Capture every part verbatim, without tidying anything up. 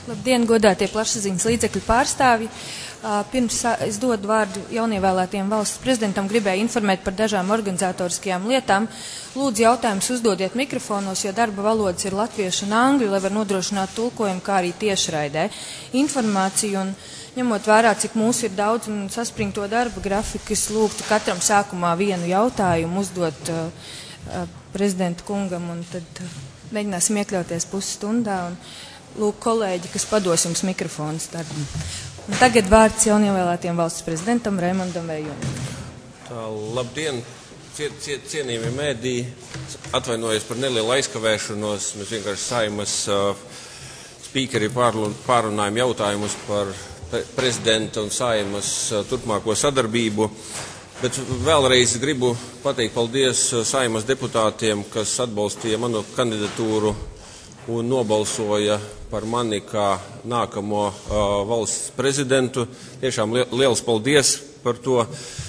Labdien, godātie plašsaziņas līdzekļu pārstāvji. Pirms es dodu vārdu jaunievēlētiem valsts prezidentam, gribēju informēt par dažām organizatoriskajām lietām. Lūdzu, jautājumus uzdodiet mikrofonos, jo darba valodas ir latviešu un angļu, lai var nodrošināt tulkojumu, kā arī tiešraidē. Informāciju un ņemot vērā, cik mūsu ir daudz un saspringto darba grafiku, es lūgtu katram sākumā vienu jautājumu uzdot uh, uh, prezidenta kungam, un tad uh, mēģināsim iekļauties pusstundā. Un, lūk, kolēģi, kas pados jums mikrofonu starp. Un tagad vārds jaunievēlētiem valsts prezidentam Raimondam Vējumam. Labdien, cie, cie, cienījami mēdī. Atvainojos par nelielu aizkavēšanos. Mēs vienkārši Saeimas uh, spīkeri pārunājam jautājumus par prezidenta un Saeimas uh, turpmāko sadarbību. Bet vēlreiz gribu pateikt paldies Saeimas deputātiem, kas atbalstīja manu kandidatūru un nobalsoja par mani kā nākamo uh, valsts prezidentu. Tiešām li liels paldies par to.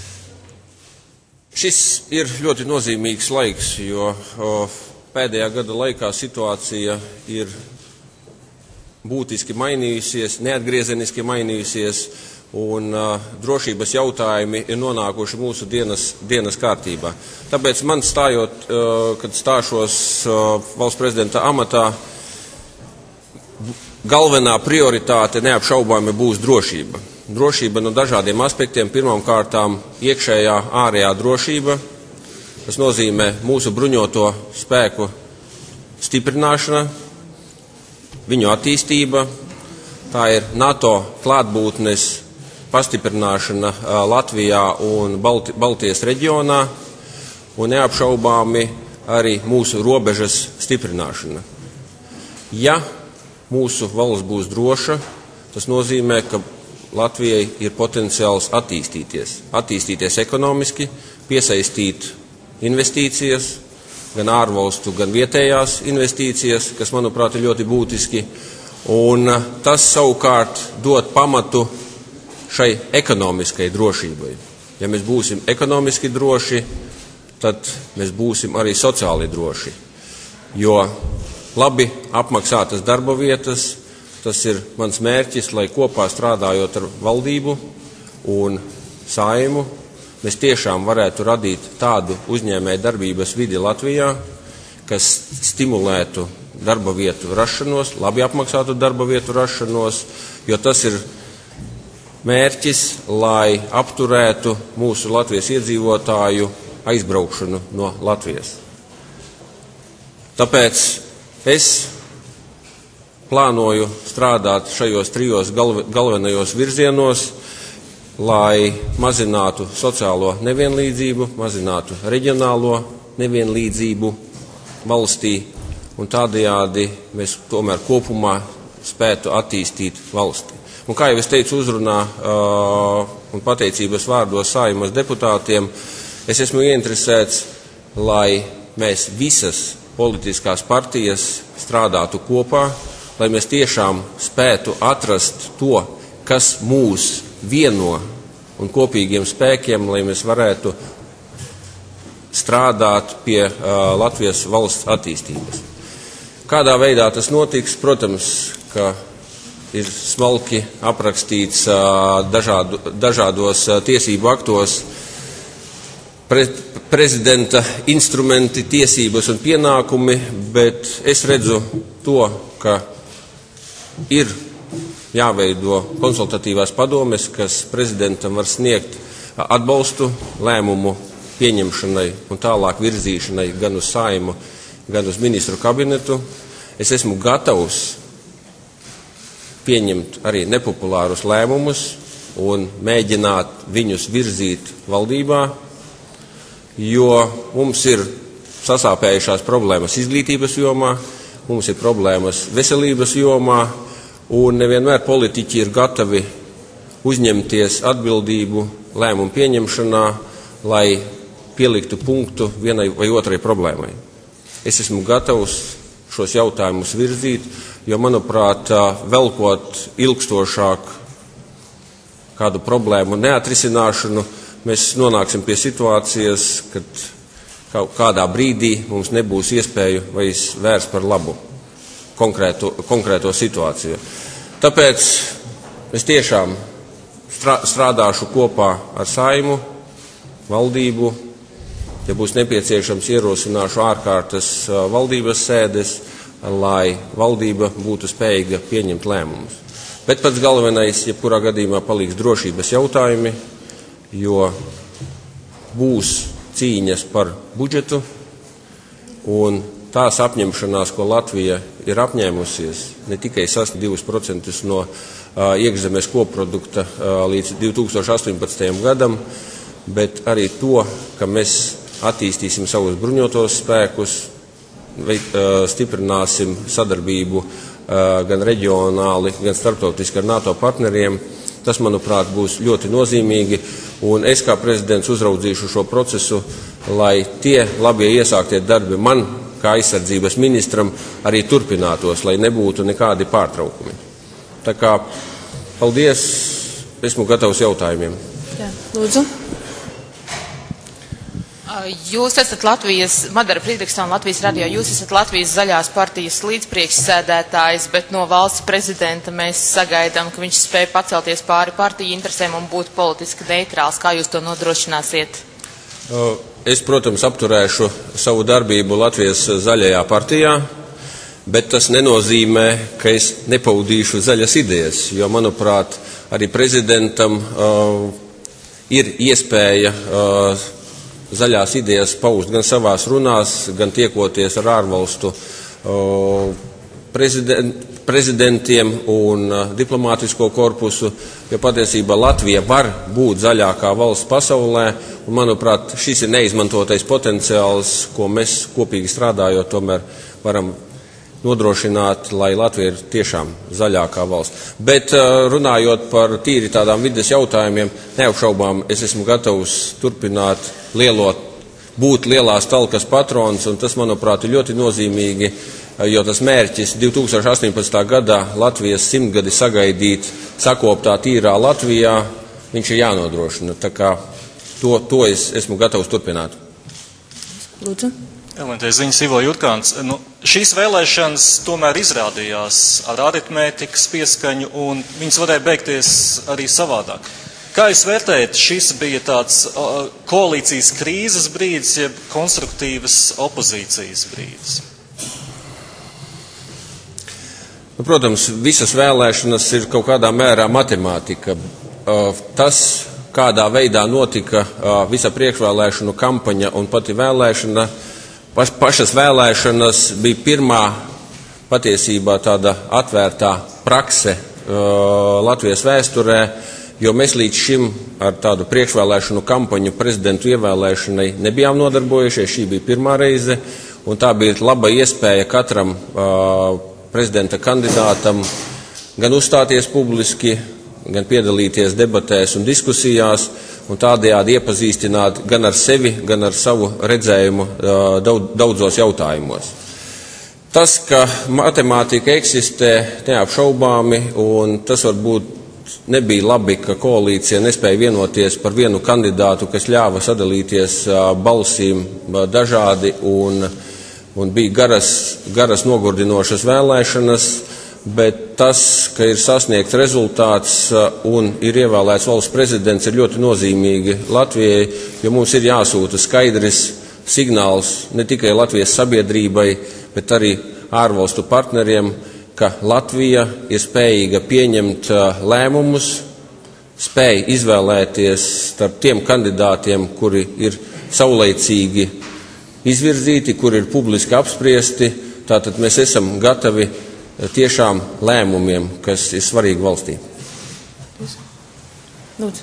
Šis ir ļoti nozīmīgs laiks, jo uh, pēdējā gada laikā situācija ir būtiski mainījusies, neatgriezeniski mainījusies, un uh, drošības jautājumi ir nonākuši mūsu dienas, dienas kārtībā. Tāpēc man stājot, uh, kad stāšos uh, valsts prezidenta amatā, galvenā prioritāte neapšaubāmi būs drošība. Drošība no dažādiem aspektiem. Pirmām kārtām iekšējā, ārējā drošība. Tas nozīmē mūsu bruņoto spēku stiprināšana, viņu attīstība. Tā ir NATO klātbūtnes pastiprināšana Latvijā un Balti, Baltijas reģionā, un neapšaubāmi arī mūsu robežas stiprināšana. Ja mūsu valsts būs droša, tas nozīmē, ka Latvijai ir potenciāls attīstīties. Attīstīties ekonomiski, piesaistīt investīcijas, gan ārvalstu, gan vietējās investīcijas, kas, manuprāt, ir ļoti būtiski. Un tas savukārt dod pamatu šai ekonomiskai drošībai. Ja mēs būsim ekonomiski droši, tad mēs būsim arī sociāli droši. Jo labi apmaksātas darba vietas, tas ir mans mērķis, lai kopā strādājot ar valdību un Saeimu, mēs tiešām varētu radīt tādu uzņēmēju darbības vidi Latvijā, kas stimulētu darba vietu rašanos, labi apmaksātu darba vietu rašanos, jo tas ir mērķis, lai apturētu mūsu Latvijas iedzīvotāju aizbraukšanu no Latvijas. Tāpēc es plānoju strādāt šajos trijos galvenajos virzienos, lai mazinātu sociālo nevienlīdzību, mazinātu reģionālo nevienlīdzību valstī, un tādējādi mēs tomēr kopumā spētu attīstīt valsti. Un kā jau es teicu uzrunā uh, un pateicības vārdos Saeimas deputātiem, es esmu ieinteresēts, lai mēs visas politiskās partijas strādātu kopā, lai mēs tiešām spētu atrast to, kas mūs vieno, un kopīgiem spēkiem, lai mēs varētu strādāt pie uh, Latvijas valsts attīstības. Kādā veidā tas notiks? Protams, ka ir smalki aprakstīts uh, dažādu, dažādos uh, tiesību aktos pre, prezidenta instrumenti, tiesības un pienākumi, bet es redzu to, ka ir jāveido konsultatīvās padomes, kas prezidentam var sniegt atbalstu lēmumu pieņemšanai un tālāk virzīšanai gan uz Saeimu, gan uz ministru kabinetu. Es esmu gatavs pieņemt arī nepopulārus lēmumus un mēģināt viņus virzīt valdībā, jo mums ir sasāpējušās problēmas izglītības jomā, mums ir problēmas veselības jomā, un nevienmēr politiķi ir gatavi uzņemties atbildību lēmumu pieņemšanā, lai pieliktu punktu vienai vai otrai problēmai. Es esmu gatavs šos jautājumus virzīt, jo, manuprāt, velkot ilgstošāk kādu problēmu neatrisināšanu, mēs nonāksim pie situācijas, kad kādā brīdī mums nebūs iespēju vairs vērst par labu konkrēto, konkrēto situāciju. Tāpēc es tiešām strādāšu kopā ar Saeimu, valdību, ja būs nepieciešams ierosināšu ārkārtas valdības sēdes, lai valdība būtu spējīga pieņemt lēmumus. Bet pats galvenais, jebkurā gadījumā, paliks drošības jautājumi, jo būs cīņas par budžetu, un tās apņemšanās, ko Latvija ir apņēmusies, ne tikai sasniegt divus procentus no uh, iekšzemes koprodukta uh, līdz divi tūkstoši astoņpadsmitajam gadam, bet arī to, ka mēs attīstīsim savus bruņotos spēkus, veid, uh, stiprināsim sadarbību uh, gan reģionāli, gan starptautiski ar NATO partneriem. Tas, manuprāt, būs ļoti nozīmīgi, un es kā prezidents uzraudzīšu šo procesu, lai tie labie iesāktie darbi man, kā aizsardzības ministram, arī turpinātos, lai nebūtu nekādi pārtraukumi. Tā kā, paldies, esmu gatavs jautājumiem. Jā, lūdzu. Jūs esat Latvijas, Madara Friedrichsona, Latvijas radio, jūs esat Latvijas zaļās partijas līdzpriekšsēdētājs, bet no valsts prezidenta mēs sagaidām, ka viņš spēj pacelties pāri partiju interesēm un būt politiski neitrāls. Kā jūs to nodrošināsiet? Es, protams, apturēšu savu darbību Latvijas zaļajā partijā, bet tas nenozīmē, ka es nepaudīšu zaļas idejas, jo, manuprāt, arī prezidentam uh, ir iespēja uh, zaļās idejas paust gan savās runās, gan tiekoties ar ārvalstu uh, prezident, prezidentiem un uh, diplomātisko korpusu, jo patiesībā Latvija var būt zaļākā valsts pasaulē, un, manuprāt, šis ir neizmantotais potenciāls, ko mēs kopīgi strādājot tomēr varam nodrošināt, lai Latvija ir tiešām zaļākā valsts. Bet uh, runājot par tīri tādām vides jautājumiem, neapšaubām es esmu gatavs turpināt lielo, būt lielās talkas patrons, un tas, manuprāt, ir ļoti nozīmīgi, jo tas mērķis divi tūkstoši astoņpadsmitajā gadā Latvijas simtgadi sagaidīt sakoptā tīrā Latvijā, viņš ir jānodrošina. Tā kā to, to es esmu gatavs turpināt. Lūdzu. Elementē ziņas Ivo Jutkāns. Nu, šīs vēlēšanas tomēr izrādījās ar aritmētikas pieskaņu, un viņas varēja beigties arī savādāk. Kā jūs vērtējat, šis bija tāds uh, koalīcijas krīzes brīdis, jeb konstruktīvas opozīcijas brīdis? Nu, protams, visas vēlēšanas ir kaut kādā mērā matemātika. Uh, tas, kādā veidā notika uh, visa priekšvēlēšanu kampaņa un pati vēlēšana, paš, pašas vēlēšanas bija pirmā patiesībā tāda atvērtā prakse uh, Latvijas vēsturē, jo mēs līdz šim ar tādu priekšvēlēšanu kampaņu prezidentu ievēlēšanai nebijām nodarbojušies. Šī bija pirmā reize, un tā bija laba iespēja katram uh, prezidenta kandidātam gan uzstāties publiski, gan piedalīties debatēs un diskusijās, un tādējādi iepazīstināt gan ar sevi, gan ar savu redzējumu uh, daudz, daudzos jautājumos. Tas, ka matemātika eksistē, neapšaubāmi, un tas varbūt nebija labi, ka koalīcija nespēja vienoties par vienu kandidātu, kas ļāva sadalīties uh, balsīm uh, dažādi, un, un bija garas, garas nogurdinošas vēlēšanas, bet tas, ka ir sasniegts rezultāts uh, un ir ievēlēts valsts prezidents, ir ļoti nozīmīgi Latvijai, jo mums ir jāsūta skaidrs signāls ne tikai Latvijas sabiedrībai, bet arī ārvalstu partneriem, ka Latvija ir spējīga pieņemt uh, lēmumus, spēj izvēlēties starp tiem kandidātiem, kuri ir saulaicīgi izvirzīti, kuri ir publiski apspriesti. Tātad mēs esam gatavi uh, tiešām lēmumiem, kas ir svarīgi valstī. Lūdzu.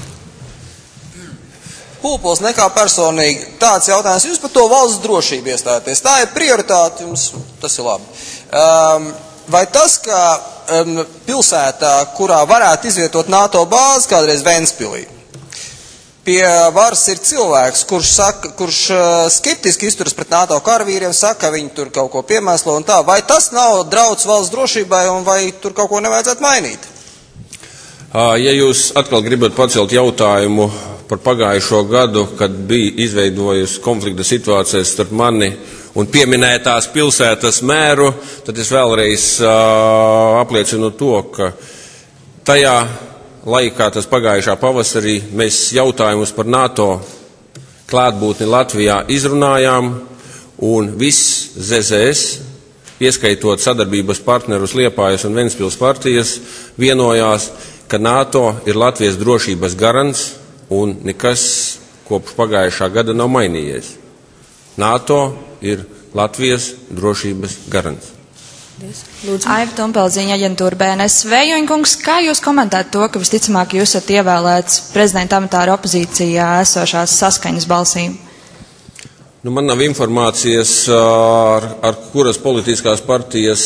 Pulpols nekā personīgi tāds jautājums. Jūs par to valsts drošību iestājaties. Tā ir prioritāte, jums tas ir labi. Um, vai tas, ka um, pilsētā, kurā varētu izvietot NATO bāzi, kādreiz Ventspilī, pie varas ir cilvēks, kurš, saka, kurš uh, skeptiski izturas pret NATO karavīriem, saka, viņi tur kaut ko piemēslo un tā, vai tas nav drauds valsts drošībai un vai tur kaut ko nevajadzētu mainīt? Ja jūs atkal gribat pacelt jautājumu par pagājušo gadu, kad bija izveidojusi konflikta situācijas starp mani un pieminētās pilsētas mēru, tad es vēlreiz uh, apliecinu to, ka tajā laikā, tas pagājušā pavasarī, mēs jautājumus par NATO klātbūtni Latvijā izrunājām, un viss Z Z S, ieskaitot sadarbības partnerus Liepājas un Ventspils partijas, vienojās, ka NATO ir Latvijas drošības garants, un nekas kopš pagājušā gada nav mainījies. NATO ir Latvijas drošības garants. Aiva Tumpelziņa, aģentūra B N S. Vējoņkungs, kā jūs komentētu to, ka visticamāk jūs esat ievēlēts prezidenta amatā ar opozīcijā esošās saskaņas balsīm? Nu, man nav informācijas, ar, ar kuras politiskās partijas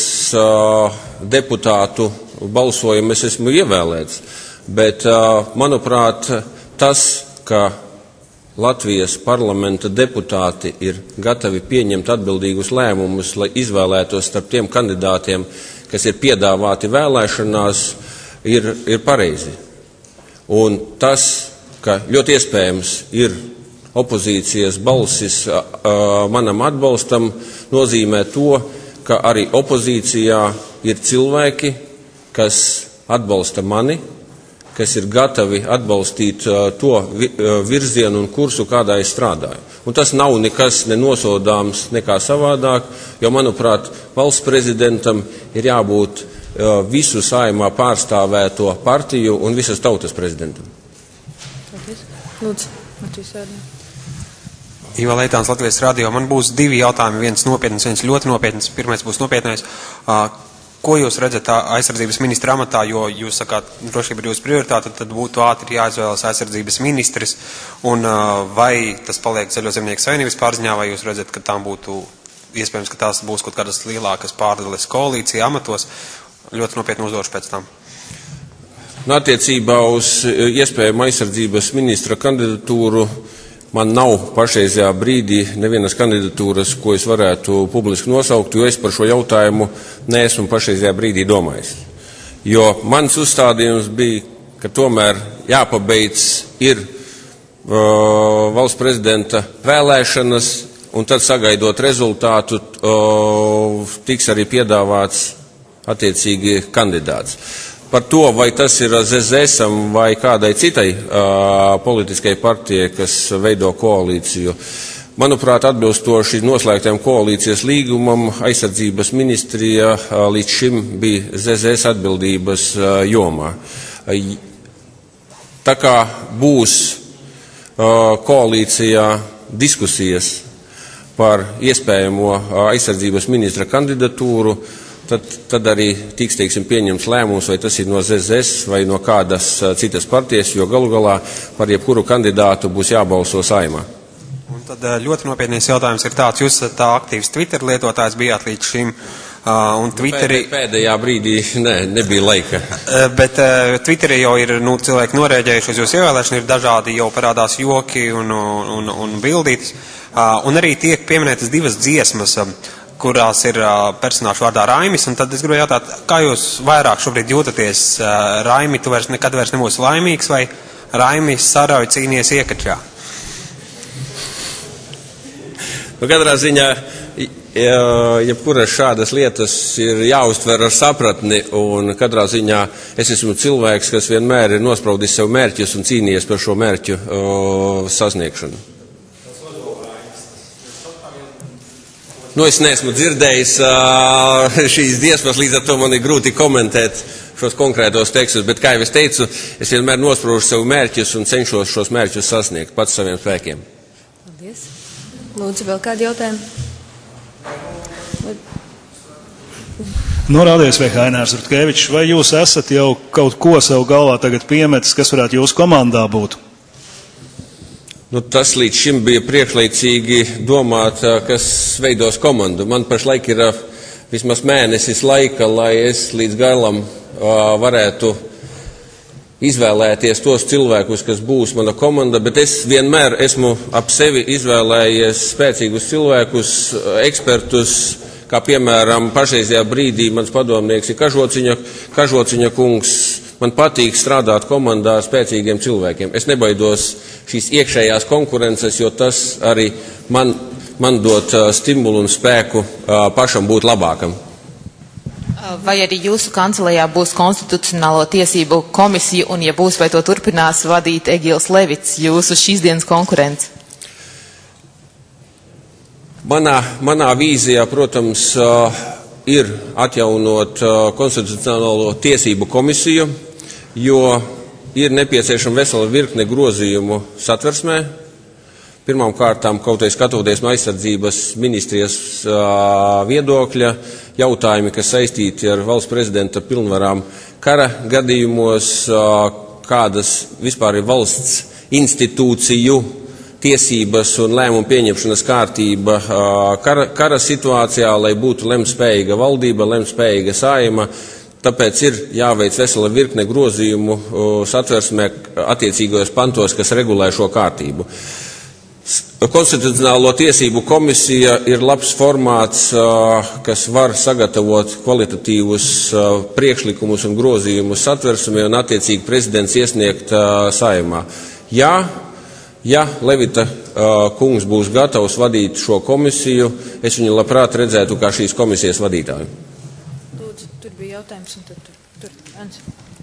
deputātu balsojumu es esmu ievēlēts, bet, manuprāt, tas, ka Latvijas parlamenta deputāti ir gatavi pieņemt atbildīgus lēmumus, lai izvēlētos starp tiem kandidātiem, kas ir piedāvāti vēlēšanās, ir, ir pareizi. Un tas, ka ļoti iespējams ir opozīcijas balsis a, a, manam atbalstam, nozīmē to, ka arī opozīcijā ir cilvēki, kas atbalsta mani, kas ir gatavi atbalstīt uh, to vi, uh, virzienu un kursu, kādā es strādāju. Un tas nav nekas nenosodāms nekā savādāk, jo, manuprāt, valsts prezidentam ir jābūt uh, visu saimā pārstāvēto partiju un visas tautas prezidentam. Lūdzu, Matīs Ārņā. Ivo Leitāns, Latvijas radio. Man būs divi jautājumi, viens nopietns, viens ļoti nopietns. Pirmais būs nopietnais. Uh, Ko jūs redzat aizsardzības ministra amatā, jo jūs sakāt, drošība ir jūsu prioritāte, tad būtu ātri jāizvēlas aizsardzības ministrs, un vai tas paliek Zaļo zemnieku savienības pārziņā, vai jūs redzat, ka tām būtu iespējams, ka tās būs kaut kādas lielākas pārdales koalīcija amatos? Ļoti nopietni uzdošu pēc tam. Attiecībā uz iespējamu aizsardzības ministra kandidatūru man nav pašreizajā brīdī nevienas kandidatūras, ko es varētu publiski nosaukt, jo es par šo jautājumu neesmu pašreizajā brīdī domājis. Jo mans uzstādījums bija, ka tomēr jāpabeidz ir uh, valsts prezidenta vēlēšanas, un tad sagaidot rezultātu, uh, tiks arī piedāvāts attiecīgi kandidāts. Par to, vai tas ir Z Z S-am vai kādai citai uh, politiskai partijai, kas veido koalīciju. Manuprāt, atbilstoši noslēgtiem koalīcijas līgumam, aizsardzības ministrija uh, līdz šim bija Z Z S atbildības uh, jomā. Uh, tā kā būs uh, koalīcijā diskusijas par iespējamo uh, aizsardzības ministra kandidatūru, Tad, tad arī tiks, teiksim, pieņemts lēmums, vai tas ir no Z Z S vai no kādas citas partijas, jo galu galā par jebkuru kandidātu būs jābalso saimā. Un tad ļoti nopietnīs jautājums ir tāds, jūs esat tā aktīvs Twitter lietotājs bijāt līdz šim, uh, un Twitterī... Pēdējā brīdī ne, nebija laika. Bet uh, Twitterī jau ir, nu, cilvēki norēģējuši uz jūsu ievēlēšanu, ir dažādi, jau parādās joki un, un, un bildītes, uh, un arī tiek pieminētas divas dziesmas, uh, kurās ir uh, personāžu vārdā Raimis, un tad es gribu jautāt, kā jūs vairāk šobrīd jūtaties, uh, Raimi, tu vairs nekad vairs nebūsi laimīgs, vai Raimis sarauj cīnies iekačā? Nu, katrā ziņā, jebkuras šādas lietas ir jāuztver ar sapratni, un katrā ziņā es esmu cilvēks, kas vienmēr ir nospraudis sev mērķus un cīnījies par šo mērķu uh, sasniegšanu. Nu, es neesmu dzirdējis uh, šīs dziesmas, līdz ar to man ir grūti komentēt šos konkrētos tekstus, bet, kā jau es teicu, es vienmēr nospraužu sev mērķus un cenšos šos mērķus sasniegt pats saviem spēkiem. Paldies. Lūdzu, vēl kādi jautājumi? Norādies vai Hainārs Rutkevičs, vai jūs esat jau kaut ko sev galvā tagad piemetis, kas varētu jūsu komandā būt? Nu, tas līdz šim bija priekšlaicīgi domāt, kas veidos komandu. Man pašlaik ir vismaz mēnesis laika, lai es līdz galam varētu izvēlēties tos cilvēkus, kas būs mana komanda, bet es vienmēr esmu ap sevi izvēlējies spēcīgus cilvēkus, ekspertus, kā piemēram pašreizajā brīdī mans padomnieks ir Kažociņa, Kažociņa kungs. Man patīk strādāt komandā ar spēcīgiem cilvēkiem. Es nebaidos šīs iekšējās konkurences, jo tas arī man man dot stimulu un spēku pašam būt labākam. Vai arī jūsu kancelējā būs konstitucionālo tiesību komisija, un ja būs, vai to turpinās vadīt Egils Levits, jūsu šīs dienas konkurents? Manā, manā vīzijā, protams, ir atjaunot konstitucionālo tiesību komisiju, jo ir nepieciešama vesela virkne grozījumu satversmē. Pirmām kārtām, kaut arī skatoties no aizsardzības ministrijas uh, viedokļa, jautājumi, kas saistīti ar valsts prezidenta pilnvarām kara gadījumos, uh, kādas vispār ir valsts institūciju tiesības un lēmumu pieņemšanas kārtība uh, kara, kara situācijā, lai būtu lemtspējīga valdība, lemtspējīga saima. Tāpēc ir jāveic vesela virkne grozījumu uh, satversmē attiecīgajos pantos, kas regulē šo kārtību. Konstitucionālo tiesību komisija ir labs formāts, kas var sagatavot kvalitatīvus priekšlikumus un grozījumus satversmē un attiecīgi prezidents iesniegt Saeimā. Jā, ja Levita kungs būs gatavs vadīt šo komisiju, es viņu labprāt redzētu kā šīs komisijas vadītāju. Lūdzu, tur bija jautājums un tur, tur, tur, Ans.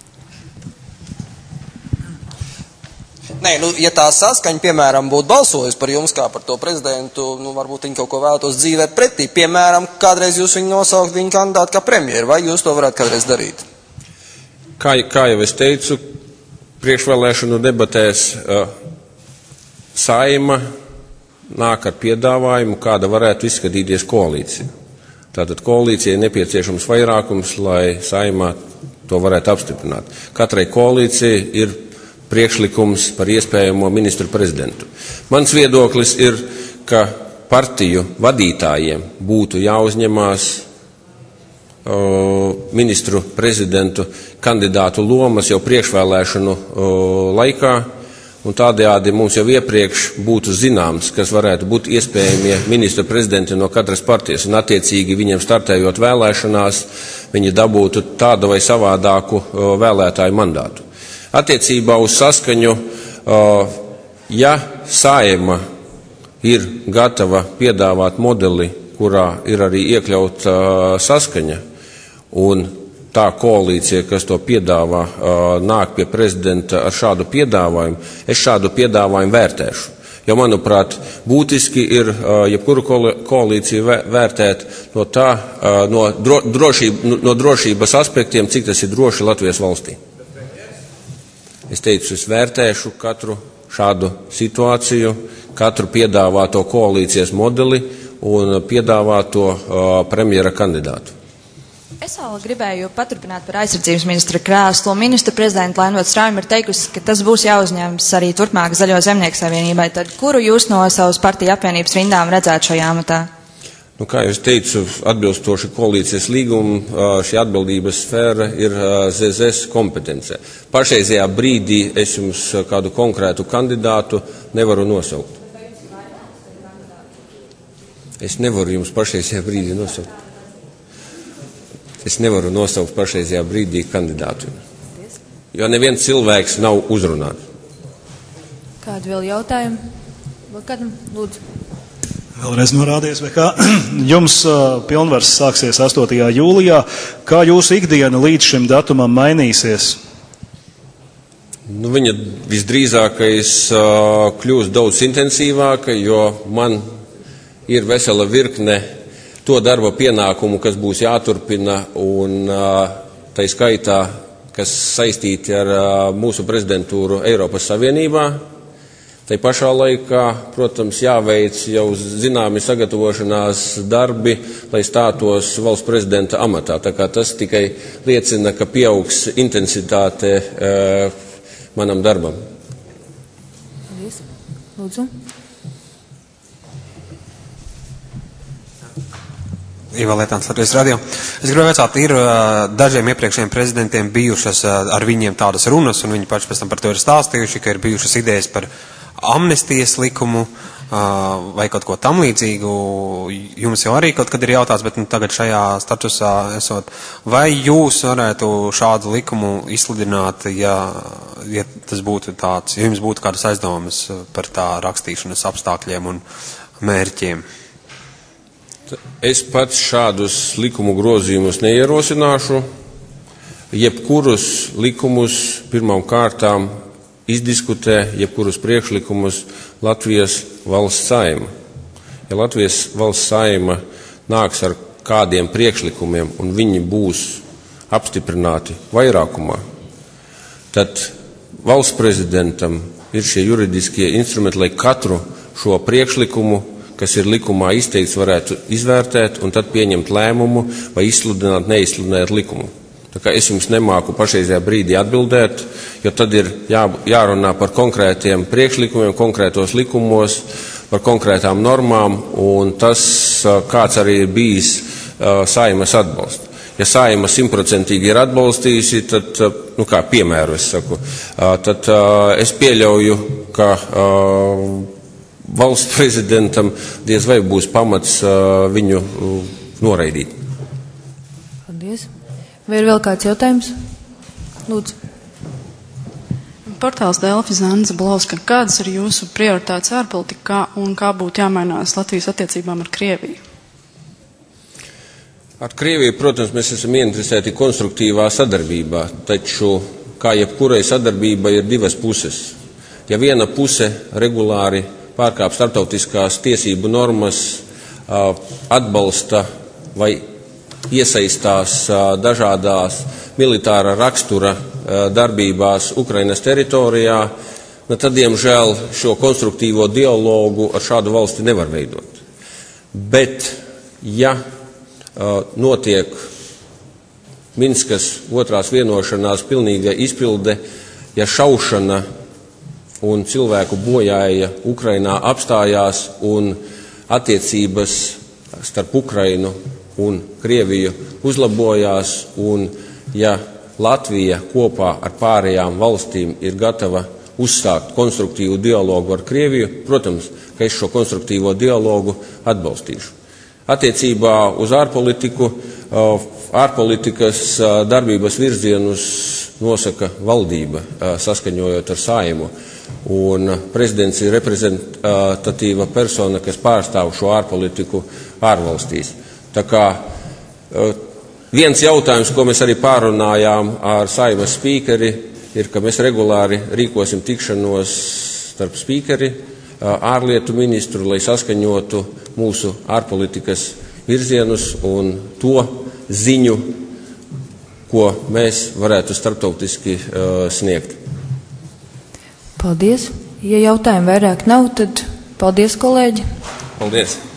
Nē, nu, ja tā saskaņa, piemēram, būtu balsojis par jums kā par to prezidentu, nu, varbūt viņi kaut ko vēlētos dzīvē pretī. Piemēram, kādreiz jūs viņu nosaukt viņu kandidātu kā premjeru, vai jūs to varētu kādreiz darīt? Kā, kā jau es teicu, priekšvēlēšanu debatēs uh, Saeima nāk ar piedāvājumu, kāda varētu izskatīties koalīcija. Tātad koalīcijai nepieciešams vairākums, lai Saeimā to varētu apstiprināt. Katrai koalīcijai ir priekšlikums par iespējamo ministru prezidentu. Mans viedoklis ir, ka partiju vadītājiem būtu jāuzņemās o, ministru prezidentu kandidātu lomas jau priekšvēlēšanu o, laikā, un tādējādi mums jau iepriekš būtu zināms, kas varētu būt iespējamie ministru prezidenti no katras partijas, un attiecīgi viņiem startējot vēlēšanās, viņi dabūtu tādu vai savādāku o, vēlētāju mandātu. Attiecībā uz saskaņu, ja Saeima ir gatava piedāvāt modeli, kurā ir arī iekļauta saskaņa, un tā koalīcija, kas to piedāvā, nāk pie prezidenta ar šādu piedāvājumu, es šādu piedāvājumu vērtēšu. Jo, manuprāt, būtiski ir jebkuru koalīciju vērtēt no, tā, no, drošība, no drošības aspektiem, cik tas ir droši Latvijas valstī. Es teicu, es vērtēšu katru šādu situāciju, katru piedāvāto koalīcijas modeli un piedāvāto uh, premjera kandidātu. Es vēl gribēju paturpināt par aizsardzības ministra krēslu. Ministra prezidenta Lainota Straujuma ir teikusi, ka tas būs jāuzņems arī turpmāk Zaļo zemnieku savienībai. Tad kuru jūs no savas partiju apvienības rindām redzētu šajā amatā? Nu, kā jau es teicu, atbilstoši koalīcijas līgumu, šī atbildības sfēra ir Z Z S kompetence. Pašreizajā brīdī es jums kādu konkrētu kandidātu nevaru nosaukt. Es nevaru jums pašreizajā brīdī nosaukt. Es nevaru nosaukt pašreizajā brīdī kandidātu. Jo neviens cilvēks nav uzrunāts. Kādu vēl jautājumu? Vēl kādam? Lūdzu. Vēlreiz norādies, vai kā jums uh, pilnvars sāksies astotajā jūlijā. Kā jūsu ikdiena līdz šim datumam mainīsies? Nu, viņa visdrīzākais uh, kļūs daudz intensīvāka, jo man ir vesela virkne to darba pienākumu, kas būs jāturpina, un uh, tai skaitā, kas saistīti ar uh, mūsu prezidentūru Eiropas Savienībā. Tai pašā laikā, protams, jāveic jau zināmi sagatavošanās darbi, lai stātos valsts prezidenta amatā. Tā kā tas tikai liecina, ka pieaugs intensitāte e, manam darbam. Paldies. Lūdzu. Iva Lietāns, Latvijas radio. Es gribēju vaicāt, ir dažiem iepriekšējiem prezidentiem bijušas ar viņiem tādas runas, un viņi paši pēc tam par to ir stāstījuši, ka ir bijušas idejas par amnestijas likumu vai kaut ko tam līdzīgu. Jums jau arī kaut kad ir jautāts, bet nu, tagad šajā statusā esot. Vai jūs varētu šādu likumu izsludināt, ja, ja tas būtu tāds, ja jums būtu kādas aizdomas par tā rakstīšanas apstākļiem un mērķiem? Es pats šādus likumu grozījumus neierosināšu. Jebkurus likumus pirmām kārtām izdiskutē, jebkurus priekšlikumus Latvijas valsts saima. Ja Latvijas valsts saima nāks ar kādiem priekšlikumiem un viņi būs apstiprināti vairākumā, tad valsts prezidentam ir šie juridiskie instrumenti, lai katru šo priekšlikumu, kas ir likumā izteikts, varētu izvērtēt un tad pieņemt lēmumu vai izsludināt, neizsludināt likumu. Tā kā es jums nemāku pašreizajā brīdī atbildēt, jo tad ir jā, jārunā par konkrētiem priekšlikumiem, konkrētos likumos, par konkrētām normām, un tas, kāds arī ir bijis Saimas atbalsts. Ja Saima simtprocentīgi ir atbalstījusi, tad, nu kā piemēru es saku, tad es pieļauju, ka valsts prezidentam diez vai būs pamats viņu noraidīt. Paldies. Vai ir vēl kāds jautājums? Lūdzu. Portāls Delfi Zana Zablauska. Kādas ir jūsu prioritātes ārpolitikā un kā būtu jāmainās Latvijas attiecībām ar Krieviju? Ar Krieviju, protams, mēs esam ieinteresēti konstruktīvā sadarbībā, taču, kā jebkurai sadarbībai, ir divas puses. Ja viena puse regulāri pārkāp starptautiskās tiesību normas, atbalsta vai iesaistās dažādās militāra rakstura darbībās Ukrainas teritorijā, tad, diemžēl, šo konstruktīvo dialogu ar šādu valsti nevar veidot. Bet, ja notiek Minskas otrās vienošanās pilnīga izpilde, ja šaušana un cilvēku bojāja Ukrainā apstājās un attiecības starp Ukrainu un Krieviju uzlabojās, un ja Latvija kopā ar pārējām valstīm ir gatava uzsākt konstruktīvu dialogu ar Krieviju, protams, ka es šo konstruktīvo dialogu atbalstīšu. Attiecībā uz ārpolitiku, ārpolitikas darbības virzienus nosaka valdība, saskaņojot ar Saimu, un prezidents ir reprezentatīva persona, kas pārstāv šo ārpolitiku ārvalstīs. Tā kā viens jautājums, ko mēs arī pārunājām ar Saimas spīkeri, ir, ka mēs regulāri rīkosim tikšanos starp spīkeri, ārlietu ministru, lai saskaņotu mūsu ārpolitikas virzienus un to ziņu, ko mēs varētu starptautiski uh, sniegt. Paldies. Ja jautājumu vairāk nav, tad paldies, kolēģi. Paldies.